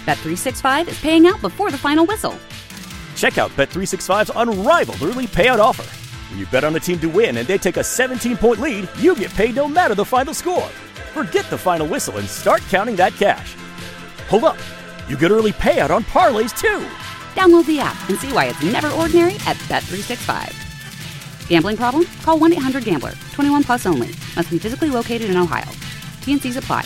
Bet365 is paying out before the final whistle. Check out Bet365's unrivaled early payout offer. When you bet on a team to win and they take a 17-point lead, you get paid no matter the final score. Forget the final whistle and start counting that cash. Hold up. You get early payout on parlays, too. Download the app and see why it's never ordinary at Bet365. Gambling problem? Call 1-800-GAMBLER. 21 plus only. Must be physically located in Ohio. T&Cs apply.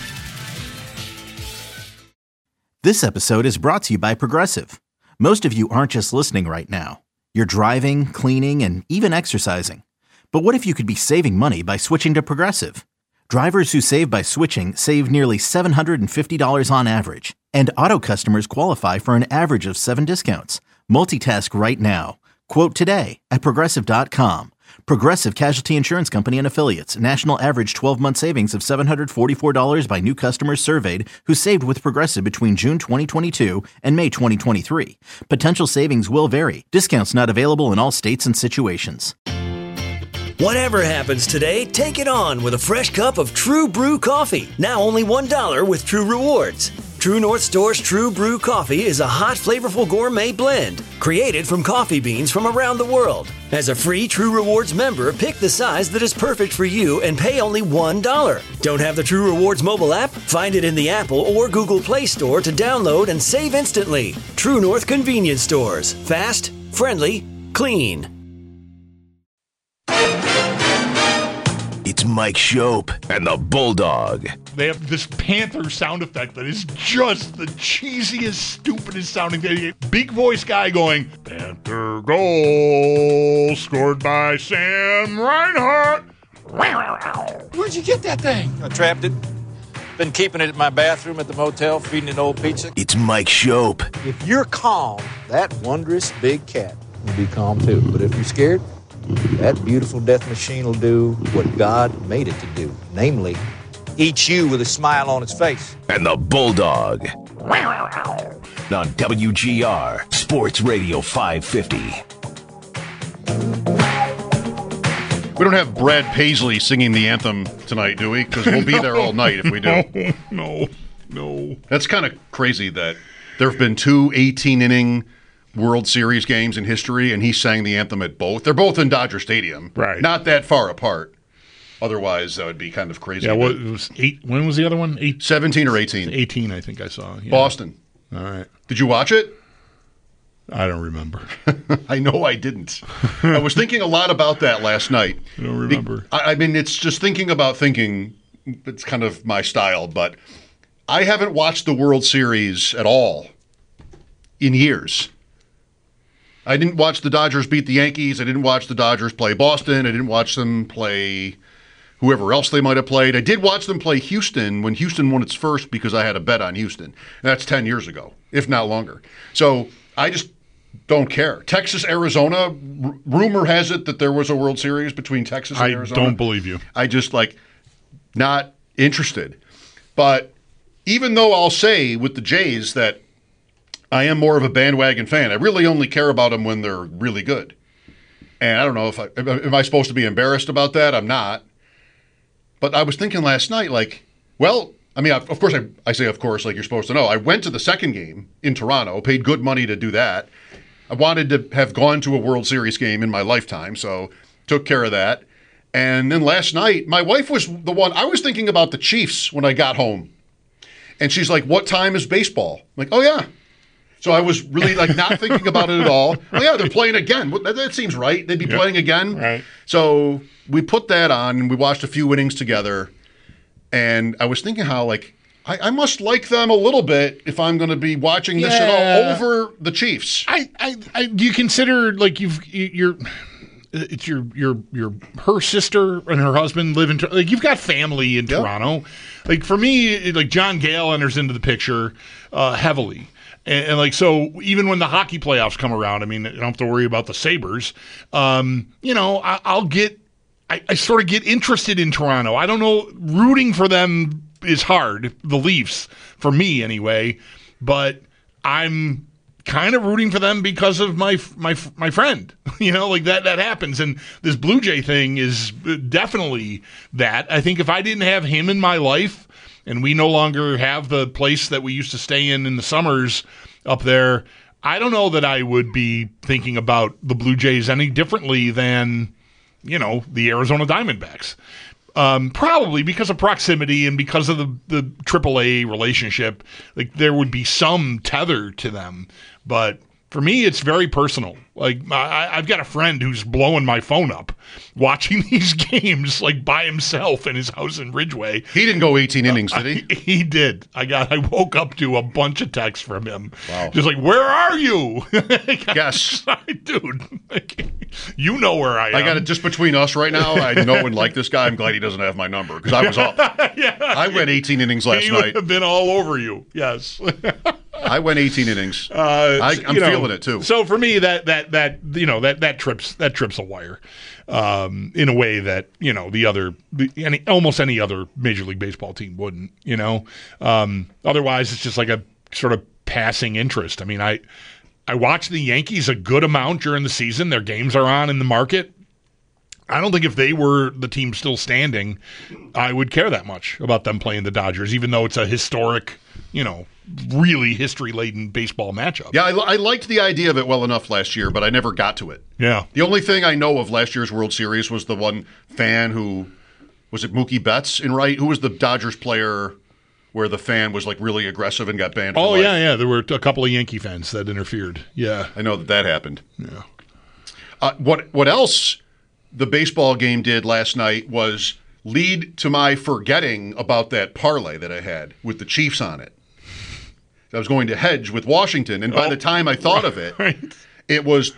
This episode is brought to you by Progressive. Most of you aren't just listening right now. You're driving, cleaning, and even exercising. But what if you could be saving money by switching to Progressive? Drivers who save by switching save nearly $750 on average. And auto customers qualify for an average of 7 discounts. Multitask right now. Quote today at Progressive.com. Progressive Casualty Insurance Company and Affiliates. National average 12-month savings of $744 by new customers surveyed who saved with Progressive between June 2022 and May 2023. Potential savings will vary. Discounts not available in all states and situations. Whatever happens today, take it on with a fresh cup of True Brew coffee. Now only $1 with True Rewards. True North Store's True Brew coffee is a hot, flavorful gourmet blend created from coffee beans from around the world. As a free True Rewards member, pick the size that is perfect for you and pay only $1. Don't have the True Rewards mobile app? Find it in the Apple or Google Play Store to download and save instantly. True North Convenience Stores. Fast, friendly, clean. It's Mike Shope and the Bulldog. They have this Panther sound effect that is just the cheesiest, stupidest sounding thing. Big voice guy going, Panther goal scored by Sam Reinhart. Where'd you get that thing? I trapped it. Been keeping it in my bathroom at the motel, feeding it old pizza. It's Mike Shope. If you're calm, that wondrous big cat will be calm too. But if you're scared, that beautiful death machine will do what God made it to do. Namely, eat you with a smile on its face. And the Bulldog. On WGR, Sports Radio 550. We don't have Brad Paisley singing the anthem tonight, do we? Because we'll be there all night if we do. No. That's kind of crazy that there have been 2 18-inning World Series games in history, and he sang the anthem at both. They're both in Dodger Stadium. Right. Not that far apart. Otherwise, that would be kind of crazy. Yeah, well, it was 8. When was the other one? 17 or 18. 18, I think I saw. Yeah. Boston. All right. Did you watch it? I don't remember. I know I didn't. I was thinking a lot about that last night. I don't remember. I mean, it's just thinking about thinking. It's kind of my style, but I haven't watched the World Series at all in years. I didn't watch the Dodgers beat the Yankees. I didn't watch the Dodgers play Boston. I didn't watch them play whoever else they might have played. I did watch them play Houston when Houston won its first because I had a bet on Houston. And that's 10 years ago, if not longer. So I just don't care. Texas, Arizona, rumor has it that there was a World Series between Texas and Arizona. I don't believe you. I just, not interested. But even though I'll say with the Jays that I am more of a bandwagon fan. I really only care about them when they're really good. And I don't know am I supposed to be embarrassed about that? I'm not. But I was thinking last night, of course, I say of course, like you're supposed to know. I went to the second game in Toronto, paid good money to do that. I wanted to have gone to a World Series game in my lifetime, so took care of that. And then last night, my wife was the one, I was thinking about the Chiefs when I got home. And she's like, what time is baseball? I'm like, oh yeah. So I was really not thinking about it at all. Oh yeah, they're playing again. That seems right. They'd be playing again. Right. So we put that on and we watched a few innings together. And I was thinking how I must like them a little bit if I'm going to be watching this at all over the Chiefs. Do you consider it's her sister and her husband live in you've got family in Toronto. For me, John Gale enters into the picture heavily. And so even when the hockey playoffs come around, I mean, I don't have to worry about the Sabres. I sort of get interested in Toronto. I don't know, rooting for them is hard, the Leafs, for me anyway, but I'm kind of rooting for them because of my friend. That happens. And this Blue Jay thing is definitely that. I think if I didn't have him in my life, and we no longer have the place that we used to stay in the summers up there, I don't know that I would be thinking about the Blue Jays any differently than, the Arizona Diamondbacks. Probably because of proximity and because of the AAA relationship, like there would be some tether to them. But for me, it's very personal. Like I've got a friend who's blowing my phone up watching these games like by himself in his house in Ridgeway. He didn't go 18 innings, did he? He did. I woke up to a bunch of texts from him. Wow. Just like, where are you? Yes. Dude, you know where I am. I got it just between us right now. I know and like this guy. I'm glad he doesn't have my number because I was up. Yeah. I went 18 innings last he night. Would have been all over you. Yes. I went 18 innings. I'm feeling it too. So for me, that trips a wire, in a way that almost any other Major League Baseball team wouldn't. Otherwise, it's just like a sort of passing interest. I mean, I watch the Yankees a good amount during the season. Their games are on in the market. I don't think if they were the team still standing, I would care that much about them playing the Dodgers, even though it's a historic, really history-laden baseball matchup. Yeah, I liked the idea of it well enough last year, but I never got to it. Yeah. The only thing I know of last year's World Series was the one fan who, was it Mookie Betts in right? Who was the Dodgers player where the fan was like really aggressive and got banned for life? Yeah. There were a couple of Yankee fans that interfered. Yeah. I know that happened. Yeah. What else the baseball game did last night was lead to my forgetting about that parlay that I had with the Chiefs on it. I was going to hedge with Washington, and by the time I thought of it, it was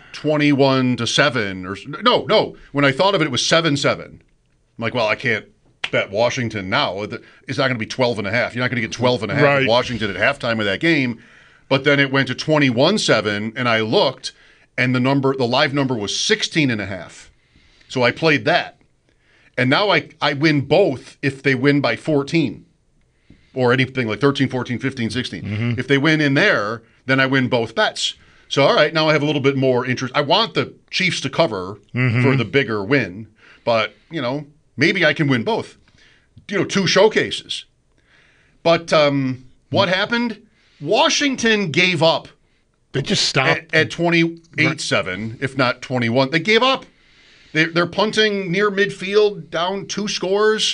21-7 no. When I thought of it, it was 7-7. I'm like, well, I can't bet Washington now. It's not going to be 12.5. You're not going to get 12.5 at Washington at halftime of that game. But then it went to 21-7, and I looked, and the live number was 16.5. So I played that. And now I win both if they win by 14 or anything like 13, 14, 15, 16. Mm-hmm. If they win in there, then I win both bets. So, all right, now I have a little bit more interest. I want the Chiefs to cover for the bigger win, but, maybe I can win both. 2 showcases. But what happened? Washington gave up. They just stopped. At 28-7, if not 21. They gave up. They're punting near midfield, down 2 scores.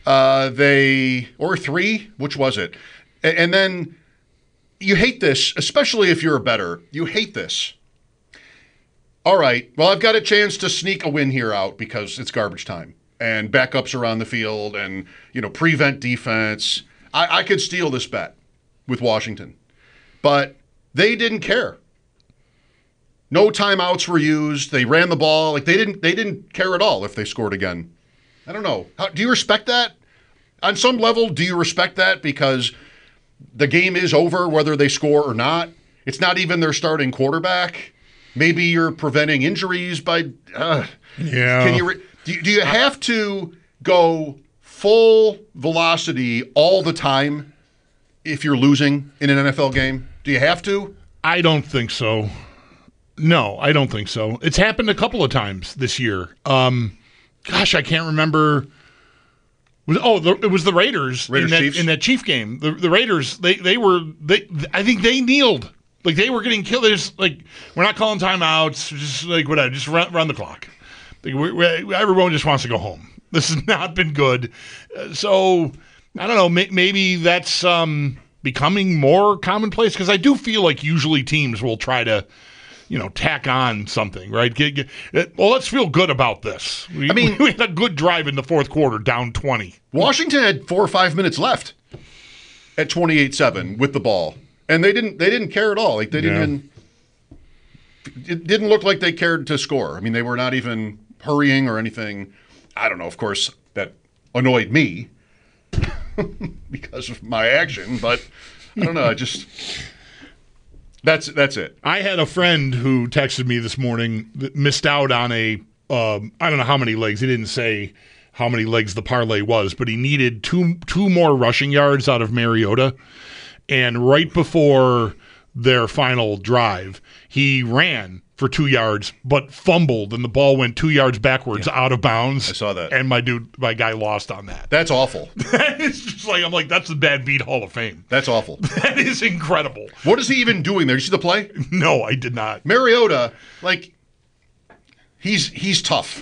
Or 3. Which was it? And then you hate this, especially if you're a bettor. You hate this. All right, well, I've got a chance to sneak a win here out because it's garbage time. And backups are on the field and, prevent defense. I could steal this bet with Washington. But they didn't care. No timeouts were used. They ran the ball. Like they didn't care at all if they scored again. I don't know. Do you respect that? On some level, do you respect that? Because the game is over whether they score or not. It's not even their starting quarterback. Maybe you're preventing injuries by Yeah. Can you do you have to go full velocity all the time if you're losing in an NFL game? Do you have to? I don't think so. No, I don't think so. It's happened a couple of times this year. Gosh, I can't remember. It was the Raiders in that Chief game. The Raiders, they I think they kneeled. Like they were getting killed. They're just like, we're not calling timeouts. Just like whatever. Just run the clock. Like, everyone just wants to go home. This has not been good. So I don't know. Maybe that's becoming more commonplace because I do feel like usually teams will try to, tack on something, right? Well, let's feel good about this. We had a good drive in the fourth quarter, down 20. Washington had 4 or 5 minutes left at 28-7 with the ball, and they didn't care at all. Like they didn't. It didn't look like they cared to score. I mean, they were not even hurrying or anything. I don't know. Of course, that annoyed me because of my action, but I don't know. That's it. I had a friend who texted me this morning that missed out on I don't know how many legs. He didn't say how many legs the parlay was, but he needed two more rushing yards out of Mariota. And right before their final drive, he ran for 2 yards, but fumbled, and the ball went 2 yards backwards out of bounds. I saw that. And my guy lost on that. That's awful. It's just like, I'm like, that's the bad beat Hall of Fame. That's awful. That is incredible. What is he even doing there? Did you see the play? No, I did not. Mariota, like, he's tough.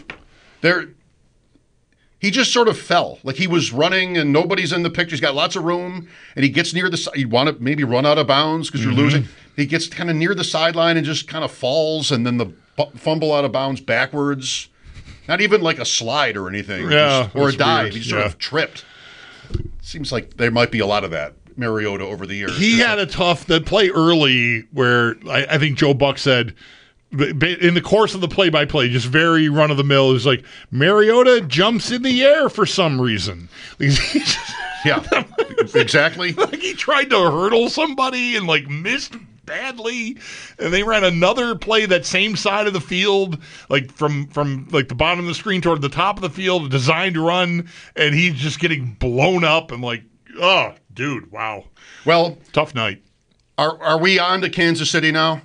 He just sort of fell. Like, he was running and nobody's in the picture. He's got lots of room, and he gets near the side. You want to maybe run out of bounds because you're losing. He gets kind of near the sideline and just kind of falls, and then the fumble out of bounds backwards. Not even like a slide or anything. Yeah, or a dive. weird. He just sort of tripped. Seems like there might be a lot of that, Mariota, over the years. He had a tough play early where I think Joe Buck said, in the course of the play-by-play, just very run-of-the-mill, is like, Mariota jumps in the air for some reason. Yeah, exactly. Like, he tried to hurdle somebody and, like, missed badly, and they ran another play that same side of the field, like from like the bottom of the screen toward the top of the field, a designed run, and he's just getting blown up. And like, oh, dude, wow. Well, tough night. Are we on to Kansas City now?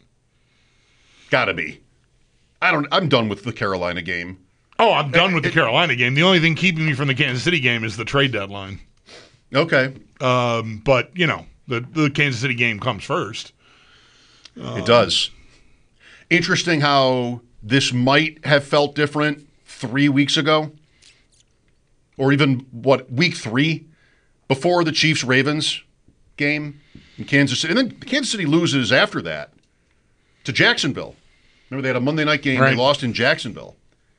Gotta be. I'm done with the Carolina game. Oh, I'm done with the Carolina game. The only thing keeping me from the Kansas City game is the trade deadline. Okay. But, you know, the Kansas City game comes first. It does. Interesting how this might have felt different 3 weeks ago. Or even, week 3? Before the Chiefs-Ravens game in Kansas City. And then Kansas City loses after that to Jacksonville. Remember, they had a Monday night game. Right. They lost in Jacksonville.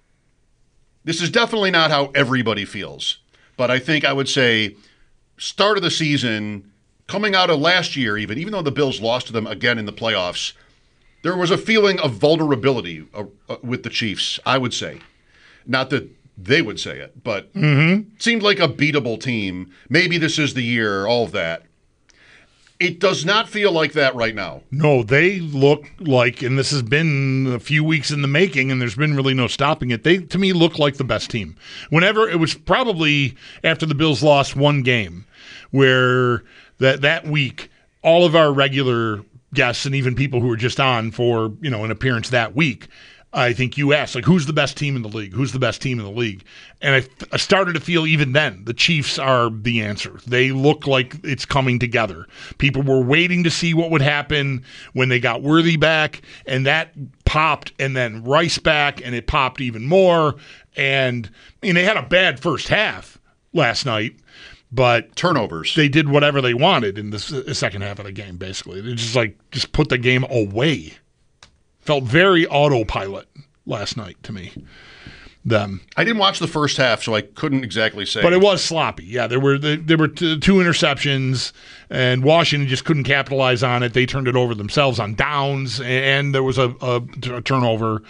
This is definitely not how everybody feels. But I think I would say start of the season, coming out of last year even though the Bills lost to them again in the playoffs, there was a feeling of vulnerability with the Chiefs, I would say. Not that they would say it, but it seemed like a beatable team. Maybe this is the year, all of that. It does not feel like that right now. No, they look like, and this has been a few weeks in the making, and there's been really no stopping it. They, to me, look like the best team. Whenever, it was probably after the Bills lost one game, where that week, all of our regular guests and even people who were just on for, an appearance that week, I think you asked, like, who's the best team in the league? Who's the best team in the league? And I started to feel even then, the Chiefs are the answer. They look like it's coming together. People were waiting to see what would happen when they got Worthy back, and that popped, and then Rice back, and it popped even more. And they had a bad first half last night, but turnovers. They did whatever they wanted in the second half of the game, basically. They just put the game away. Felt very autopilot last night to me. Them. I didn't watch the first half, so I couldn't exactly say. But it was sloppy. Yeah, there were two interceptions, and Washington just couldn't capitalize on it. They turned it over themselves on downs, and there was a turnover.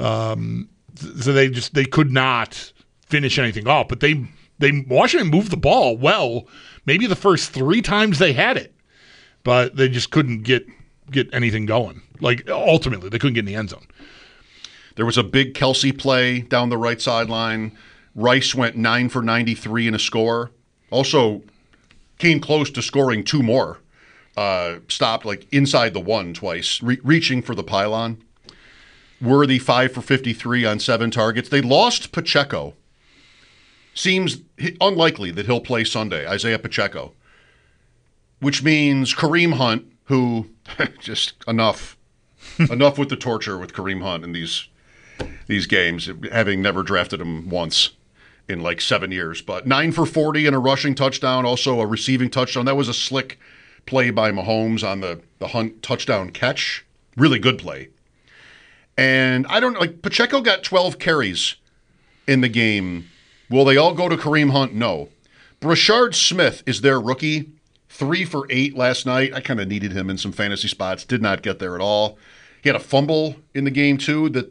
So they could not finish anything off. But Washington moved the ball well. Maybe the first 3 times they had it, but they just couldn't get anything going. Like, ultimately, they couldn't get in the end zone. There was a big Kelsey play down the right sideline. Rice went 9 for 93 in a score. Also came close to scoring 2 more. Stopped inside the 1 twice, reaching for the pylon. Worthy 5 for 53 on 7 targets. They lost Pacheco. Seems unlikely that he'll play Sunday, Isaiah Pacheco. Which means Kareem Hunt, who just enough with the torture with Kareem Hunt in these games, having never drafted him once in 7 years. But 9 for 40 and a rushing touchdown, also a receiving touchdown. That was a slick play by Mahomes on the Hunt touchdown catch. Really good play. And Pacheco got 12 carries in the game. Will they all go to Kareem Hunt? No. Brashard Smith is their rookie. 3 for 8 last night. I kind of needed him in some fantasy spots. Did not get there at all. He had a fumble in the game too that,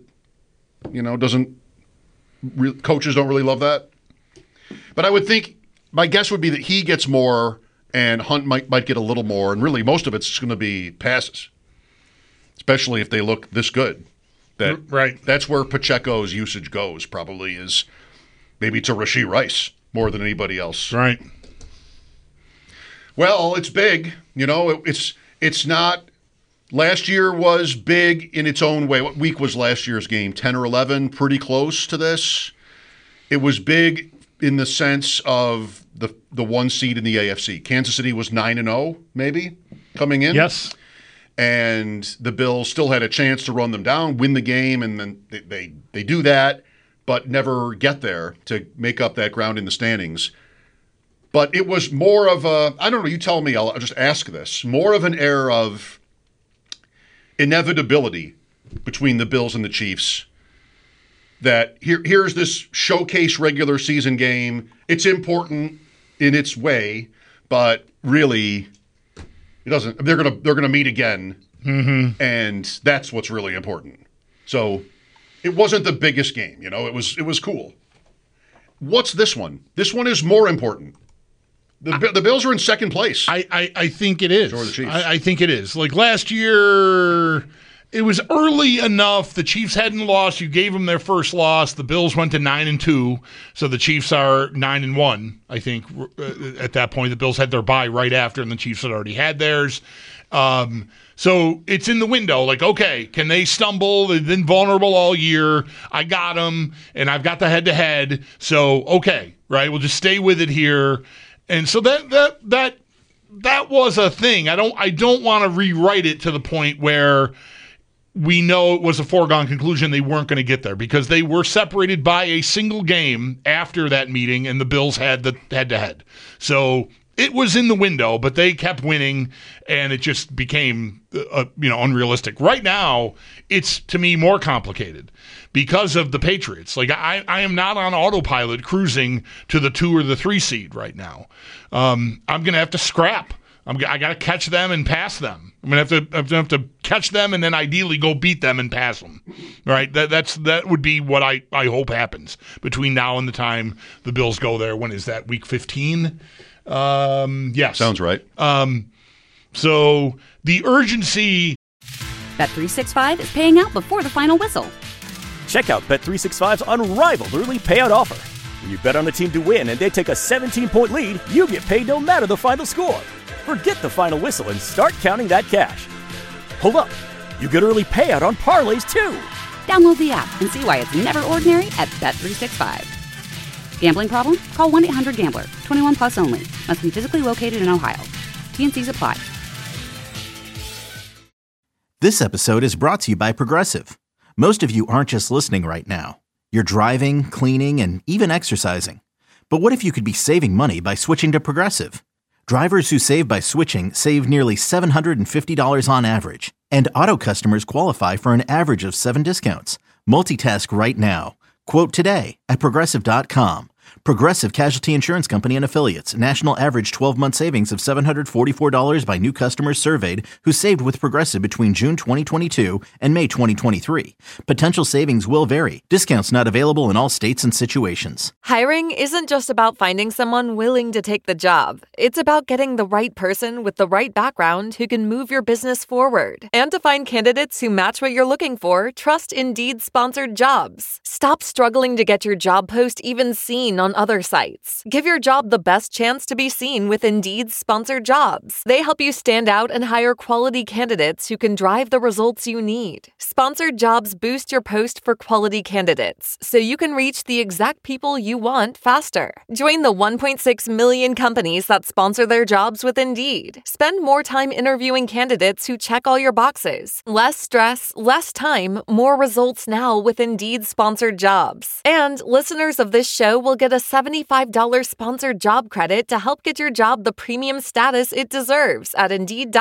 coaches don't really love that. But I would think, my guess would be that he gets more and Hunt might get a little more. And really most of it's going to be passes, especially if they look this good. Right. That's where Pacheco's usage goes, probably, is maybe to Rashee Rice more than anybody else. Right. Well, it's big. It's not Last year was big in its own way. What week was last year's game? 10 or 11? Pretty close to this. It was big in the sense of the one seed in the AFC. Kansas City was 9-0, maybe, coming in. Yes. And the Bills still had a chance to run them down, win the game, and then they do that, but never get there to make up that ground in the standings. But it was more of a, I don't know, you tell me, I'll just ask this, more of an air of inevitability between the Bills and the Chiefs, that here's this showcase regular season game. It's important in its way, but really it doesn't. They're gonna meet again, and that's what's really important. So it wasn't the biggest game, It was cool. What's this one? This one is more important. The Bills are in second place. I think it is. So are the Chiefs. I think it is. Like last year, it was early enough. The Chiefs hadn't lost. You gave them their first loss. The Bills went to 9-2, so the Chiefs are 9-1. I think at that point the Bills had their bye right after, and the Chiefs had already had theirs. So it's in the window. Like, okay, can they stumble? They've been vulnerable all year. I got them, and I've got the head-to-head. So okay, right? We'll just stay with it here. And so that was a thing. I don't want to rewrite it to the point where we know it was a foregone conclusion they weren't going to get there, because they were separated by a single game after that meeting, and the Bills had the head-to-head. So it was in the window, but they kept winning, and it just became unrealistic. Right now, it's, to me, more complicated because of the Patriots. Like, I am not on autopilot cruising to the 2 or the 3 seed right now. I'm going to have to scrap. I got to catch them and pass them. I'm going to have to catch them and then ideally go beat them and pass them. Right? That would be what I hope happens between now and the time the Bills go there. When is that? Week 15? Yes. Sounds right. So the urgency. Bet365 is paying out before the final whistle. Check out Bet365's unrivaled early payout offer. When you bet on a team to win and they take a 17-point lead, you get paid no matter the final score. Forget the final whistle and start counting that cash. Hold up. You get early payout on parlays, too. Download the app and see why it's never ordinary at Bet365. Gambling problem? Call 1-800-GAMBLER. 21 plus only. Must be physically located in Ohio. T&Cs apply. This episode is brought to you by Progressive. Most of you aren't just listening right now. You're driving, cleaning, and even exercising. But what if you could be saving money by switching to Progressive? Drivers who save by switching save nearly $750 on average. And auto customers qualify for an average of 7 discounts. Multitask right now. Quote today at Progressive.com. Progressive Casualty Insurance Company and Affiliates. National average 12-month savings of $744 by new customers surveyed who saved with Progressive between June 2022 and May 2023. Potential savings will vary. Discounts not available in all states and situations. Hiring isn't just about finding someone willing to take the job. It's about getting the right person with the right background who can move your business forward. And to find candidates who match what you're looking for, trust Indeed-sponsored jobs. Stop struggling to get your job post even seen on other sites. Give your job the best chance to be seen with Indeed's sponsored jobs. They help you stand out and hire quality candidates who can drive the results you need. Sponsored jobs boost your post for quality candidates, so you can reach the exact people you want faster. Join the 1.6 million companies that sponsor their jobs with Indeed. Spend more time interviewing candidates who check all your boxes. Less stress, less time, more results now with Indeed sponsored jobs. And listeners of this show will get a $75 sponsored job credit to help get your job the premium status it deserves at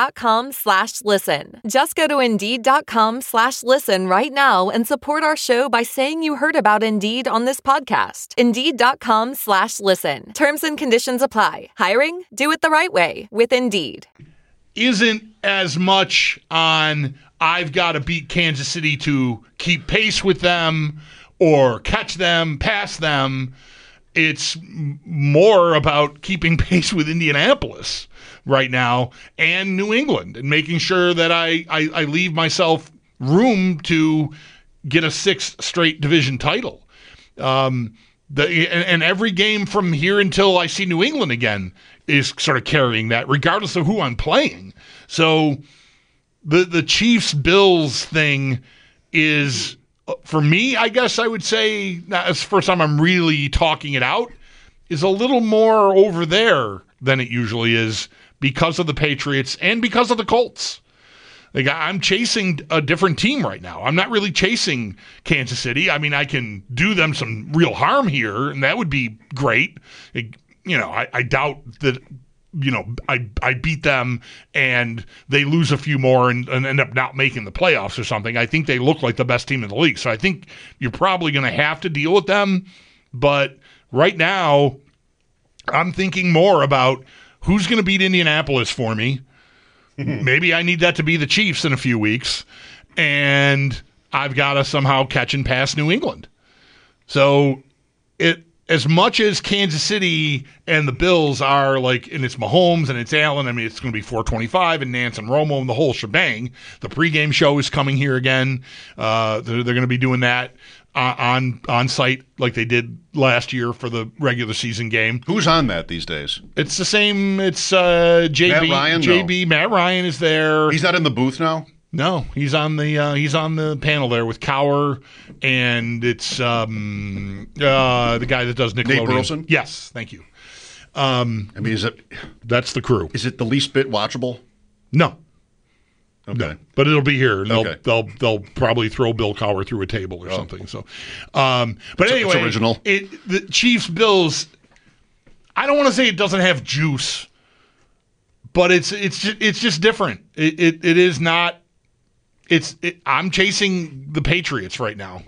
Indeed.com/listen. Just go to Indeed.com/listen right now and support our show by saying you heard about Indeed on this podcast. Indeed.com/listen. Terms and conditions apply. Hiring? Do it the right way with Indeed. Isn't as much on I've got to beat Kansas City to keep pace with them or catch them, pass them. It's more about keeping pace with Indianapolis right now and New England and making sure that I leave myself room to get a 6th straight division title. And every game from here until I see New England again is sort of carrying that, regardless of who I'm playing. So the Chiefs-Bills thing is, for me, I guess I would say, that's the first time I'm really talking it out, is a little more over there than it usually is because of the Patriots and because of the Colts. Like, I'm chasing a different team right now. I'm not really chasing Kansas City. I mean, I can do them some real harm here, and that would be great. I doubt that, I beat them and they lose a few more and end up not making the playoffs or something. I think they look like the best team in the league. So I think you're probably going to have to deal with them. But right now, I'm thinking more about who's going to beat Indianapolis for me. Maybe I need that to be the Chiefs in a few weeks, and I've got to somehow catch and pass New England. So as much as Kansas City and the Bills are like, and it's Mahomes and it's Allen, I mean, it's going to be 425 and Nance and Romo and the whole shebang. The pregame show is coming here again. They're going to be doing that on site like they did last year for the regular season game. Who's on that these days? It's the same. It's JB. Matt Ryan? JB. No. Matt Ryan is there. He's not in the booth now? No, he's on the panel there with Cower, and it's the guy that does Nickelodeon. Nate Burleson? Yes, thank you. That's the crew. Is it the least bit watchable? No. Okay. No, but it'll be here. Okay. They'll probably throw Bill Cowher through a table or something. So, but anyway, it's original. The Chiefs Bills. I don't want to say it doesn't have juice, but it's just different. It is not. I'm chasing the Patriots right now,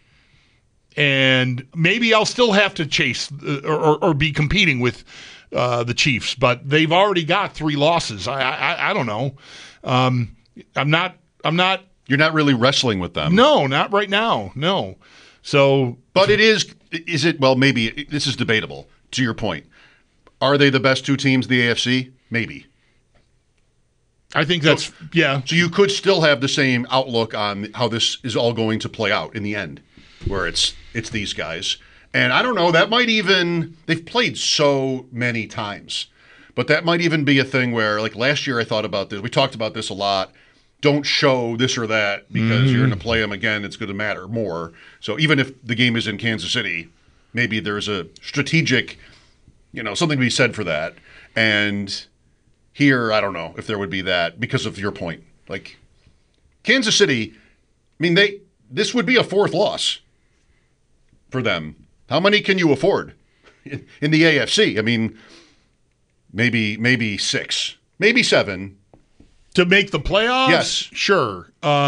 and maybe I'll still have to chase or be competing with the Chiefs, but they've already got 3 losses. I don't know. I'm not. You're not really wrestling with them. No, not right now. No. So, but is it? Well, maybe this is debatable. To your point, are they the best 2 teams in the AFC? Maybe. I think that's yeah. So you could still have the same outlook on how this is all going to play out in the end, where it's these guys, and I don't know. That might even they've played so many times. But that might even be a thing where, like last year I thought about this. We talked about this a lot. Don't show this or that because you're going to play them again. It's going to matter more. So even if the game is in Kansas City, maybe there's a strategic, something to be said for that. And here, I don't know if there would be that because of your point. Like Kansas City, I mean, this would be a 4th loss for them. How many can you afford in the AFC? I mean, maybe 6, maybe 7. To make the playoffs? Yes. Sure.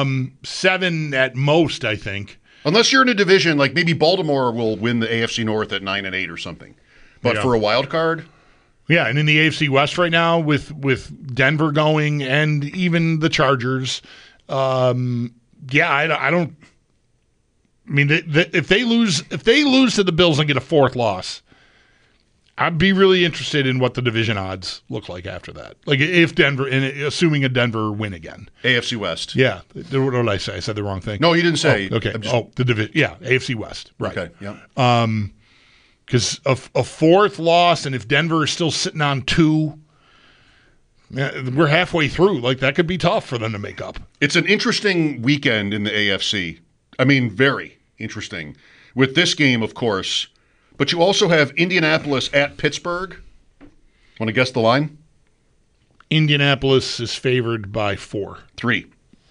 7 at most, I think. Unless you're in a division, like maybe Baltimore will win the AFC North at 9-8 or something. But for a wild card? Yeah, and in the AFC West right now with Denver going and even the Chargers, I don't – I mean, if they lose to the Bills and get a 4th loss, I'd be really interested in what the division odds look like after that. Like if Denver, and assuming a Denver win again. AFC West. Yeah. What did I say? I said the wrong thing. No, you didn't say. Oh, okay. The division. Yeah, AFC West. Right. Okay. Yeah. Because a 4th loss, and if Denver is still sitting on 2, we're halfway through. Like that could be tough for them to make up. It's an interesting weekend in the AFC. I mean, very interesting. With this game, of course. But you also have Indianapolis at Pittsburgh. Want to guess the line? Indianapolis is favored by 4. 3.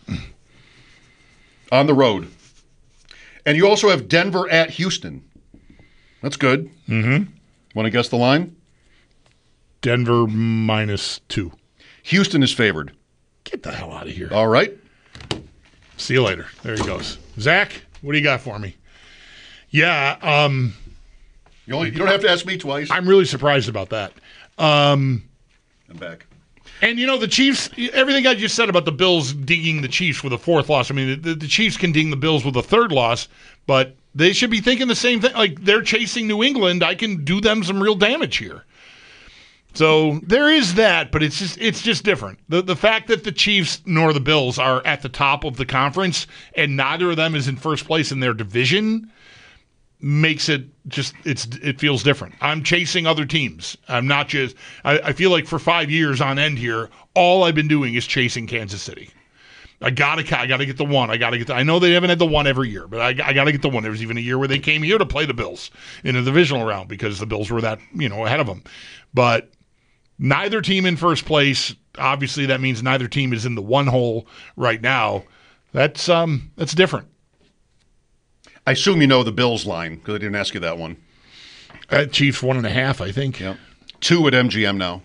On the road. And you also have Denver at Houston. That's good. Mm-hmm. Want to guess the line? Denver -2. Houston is favored. Get the hell out of here. All right. See you later. There he goes. Zach, what do you got for me? Yeah, You don't have to ask me twice. I'm really surprised about that. I'm back. And, the Chiefs, everything I just said about the Bills dinging the Chiefs with a 4th loss, I mean, the Chiefs can ding the Bills with a 3rd loss, but they should be thinking the same thing. Like, they're chasing New England. I can do them some real damage here. So there is that, but it's just different. The fact that the Chiefs nor the Bills are at the top of the conference and neither of them is in first place in their division makes it it feels different. I'm chasing other teams. I'm not just I feel like for 5 years on end here, all I've been doing is chasing Kansas City. I gotta get the one. I know they haven't had the one every year, but I gotta get the one. There was even a year where they came here to play the Bills in a divisional round because the Bills were that, ahead of them. But neither team in first place. Obviously, that means neither team is in the one hole right now. That's different. I assume you know the Bills line because I didn't ask you that one. Chiefs 1.5, I think. Yep. 2 at MGM now.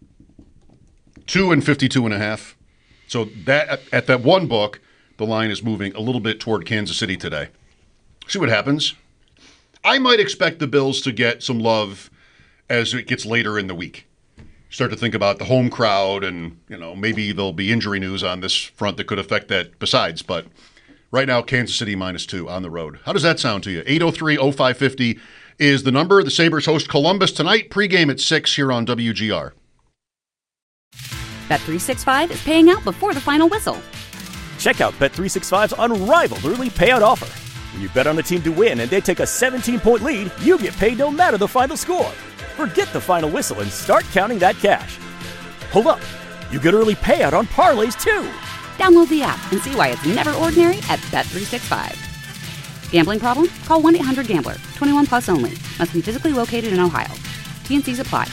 2 and 52.5. So that at that one book, the line is moving a little bit toward Kansas City today. See what happens. I might expect the Bills to get some love as it gets later in the week. Start to think about the home crowd and, maybe there'll be injury news on this front that could affect that besides. But right now, Kansas City -2 on the road. How does that sound to you? 803-0550 is the number. The Sabres host Columbus tonight. Pregame at 6 here on WGR. Bet365 is paying out before the final whistle. Check out Bet365's unrivaled early payout offer. When you bet on a team to win and they take a 17-point lead, you get paid no matter the final score. Forget the final whistle and start counting that cash. Hold up. You get early payout on parlays, too. Download the app and see why it's never ordinary at Bet365. Gambling problem? Call 1-800-GAMBLER. 21 plus only. Must be physically located in Ohio. T&Cs apply.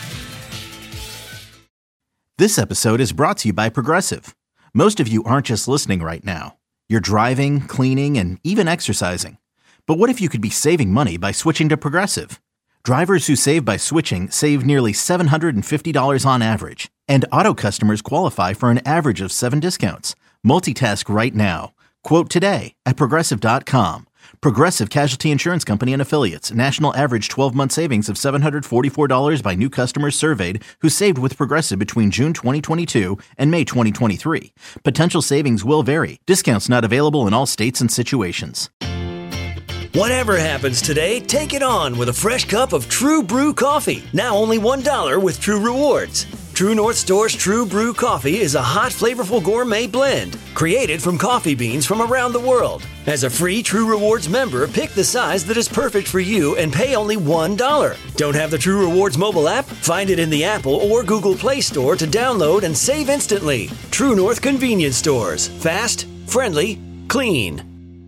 This episode is brought to you by Progressive. Most of you aren't just listening right now. You're driving, cleaning, and even exercising. But what if you could be saving money by switching to Progressive? Drivers who save by switching save nearly $750 on average. And auto customers qualify for an average of 7 discounts. Multitask right now. Quote today at Progressive.com. Progressive Casualty Insurance Company and Affiliates. National average 12-month savings of $744 by new customers surveyed who saved with Progressive between June 2022 and May 2023. Potential savings will vary. Discounts not available in all states and situations. Whatever happens today, take it on with a fresh cup of True Brew coffee. Now only $1 with True Rewards. True North Store's True Brew coffee is a hot, flavorful gourmet blend created from coffee beans from around the world. As a free True Rewards member, pick the size that is perfect for you and pay only $1. Don't have the True Rewards mobile app? Find it in the Apple or Google Play Store to download and save instantly. True North Convenience Stores. Fast, friendly, clean.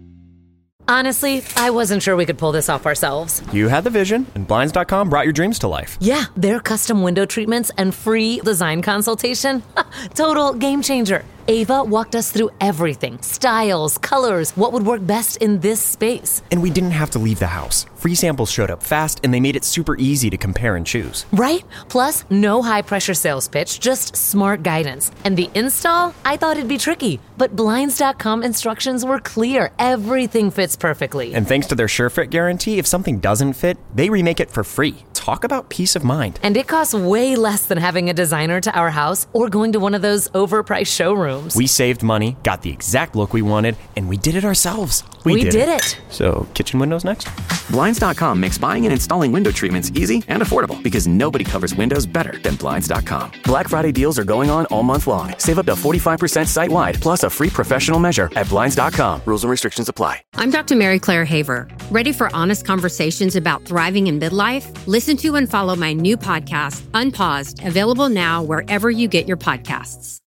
Honestly, I wasn't sure we could pull this off ourselves. You had the vision, and Blinds.com brought your dreams to life. Yeah, their custom window treatments and free design consultation. Total game changer. Ava walked us through everything. Styles, colors, what would work best in this space. And we didn't have to leave the house. Free samples showed up fast, and they made it super easy to compare and choose. Right? Plus, no high-pressure sales pitch, just smart guidance. And the install? I thought it'd be tricky, but Blinds.com instructions were clear. Everything fits perfectly. And thanks to their SureFit guarantee, if something doesn't fit, they remake it for free. Talk about peace of mind. And it costs way less than having a designer to our house or going to one of those overpriced showrooms. We saved money, got the exact look we wanted, and we did it ourselves. We did it. So, kitchen windows next? Blinds.com makes buying and installing window treatments easy and affordable because nobody covers windows better than Blinds.com. Black Friday deals are going on all month long. Save up to 45% site-wide, plus a free professional measure at Blinds.com. Rules and restrictions apply. I'm Dr. Mary Claire Haver. Ready for honest conversations about thriving in midlife? Listen to and follow my new podcast, Unpaused, available now wherever you get your podcasts.